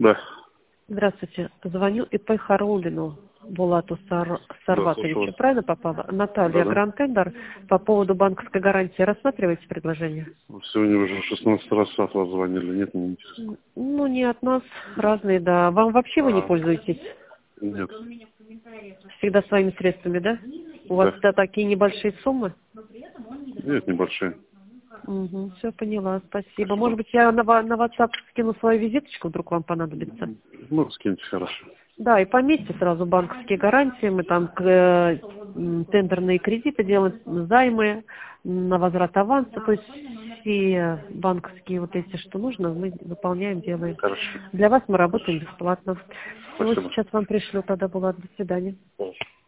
Да. Здравствуйте. Звоню ИП Харулину Булату Да, Сарватовичу. слушаю вас. Правильно попала? Наталья Да. Гранд-Тендер. По поводу банковской гарантии рассматриваете предложение? Сегодня уже 16 раз от вас звонили. Нет, не интересно. Ну, не от нас. Разные, да. Вам вообще вы не А, пользуетесь? нет. Всегда своими средствами, да? У вас Да. да, такие небольшие суммы? Нет, небольшие. Угу, все поняла, спасибо. Может Спасибо. быть, я на WhatsApp скину свою визиточку, вдруг вам понадобится? Ну, скиньте, хорошо. Да, и пометьте сразу банковские гарантии. Мы там тендерные кредиты делаем, займы на возврат аванса. То есть все банковские вот эти, что нужно, мы выполняем, делаем. Хорошо. Для вас мы работаем бесплатно. Всего Спасибо. сейчас вам пришлю, тогда было. До свидания. Хорошо.